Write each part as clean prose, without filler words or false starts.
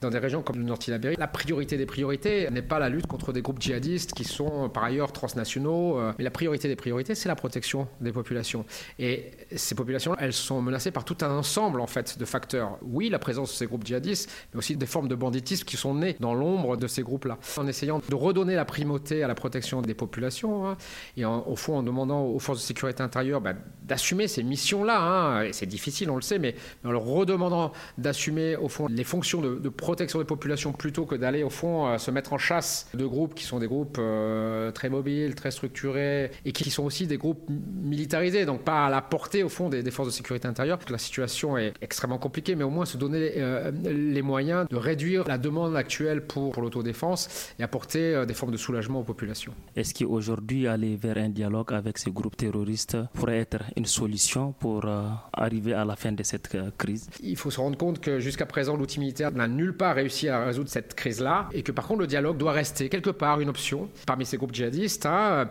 dans des régions comme le Nord-Tilabéry, la priorité des priorités n'est pas la lutte contre des groupes djihadistes qui sont par ailleurs transnationaux, mais la priorité des priorités, c'est la protection des populations. Et ces populations, elles sont menacées par tout un ensemble en fait de facteurs. Oui, la présence de ces groupes djihadistes, mais aussi des formes de banditisme qui sont nées dans l'ombre de ces groupes-là. En essayant de redonner la primauté à la protection des populations, et au fond en demandant aux forces de sécurité intérieure d'assumer ces missions-là, et c'est difficile, on le sait, mais en leur redemandant d'assumer au fond les fonctions de protection des populations plutôt que d'aller au fond se mettre en chasse de groupes qui sont des groupes très mobiles, très structurés et qui sont aussi des groupes militarisés, donc pas à la portée au fond des forces de sécurité intérieure. La situation est extrêmement compliquée, mais au moins se donner les moyens de réduire la demande actuelle pour l'autodéfense et apporter des formes de soulagement aux populations. Est-ce qu'aujourd'hui aller vers un dialogue avec ces groupes terroristes pourrait être une solution pour arriver à la fin de cette crise? Il faut se rendre compte que jusqu'à présent, l'outil militaire n'a nulle part réussi à résoudre cette crise-là et que par contre, le dialogue doit rester quelque part une option. Parmi ces groupes djihadistes,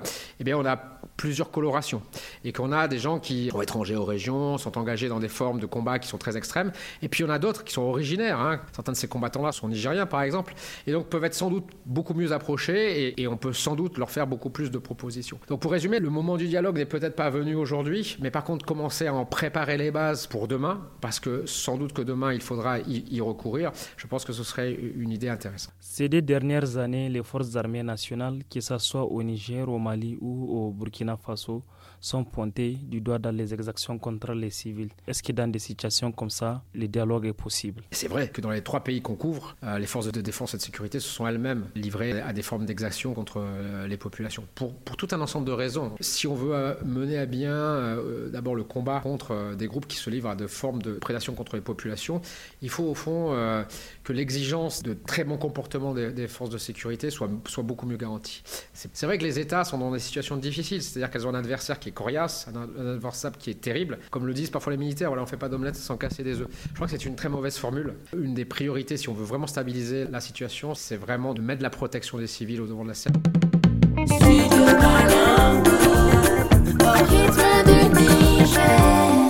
on a plusieurs colorations et qu'on a des gens qui sont étrangers aux régions, sont engagés dans des formes de combat qui sont très extrêmes et puis on a d'autres qui sont originaires. Certains de ces combattants-là sont nigériens par exemple et donc peuvent être sans doute beaucoup mieux approchés et on peut sans doute leur faire beaucoup plus de propositions. Donc pour résumer, le moment du dialogue n'est peut-être pas venu aujourd'hui, mais par contre commencer à en préparer les bases pour demain, parce que sans doute que demain il faudra y recourir, je pense que ce serait une idée intéressante. Ces 2 dernières années, les forces armées nationales, que ce soit au Niger, au Mali ou au Burkina Faso, sont pointées du doigt dans les exactions contre les civils. Est-ce que dans des situations comme ça, le dialogue est possible? C'est vrai que dans les 3 pays qu'on couvre, les forces de défense et de sécurité se sont elles-mêmes livrées à des formes d'exactions contre les populations. Pour tout un ensemble de raisons. Si on veut mener à bien d'abord le combat contre des groupes qui se livrent à des formes de prédation contre les populations, il faut au fond que l'exigence de très bon comportement des forces de sécurité soit beaucoup mieux garantie. C'est vrai que les États sont dans des situations difficiles, c'est-à-dire qu'elles ont un adversaire qui est coriace, un adversaire qui est terrible. Comme le disent parfois les militaires, on ne fait pas d'omelette sans casser des œufs. Je crois que c'est une très mauvaise formule. Une des priorités, si on veut vraiment stabiliser la situation, c'est vraiment de mettre la protection des civils au devant de la scène. Studio Kalangu, au rythme du Niger.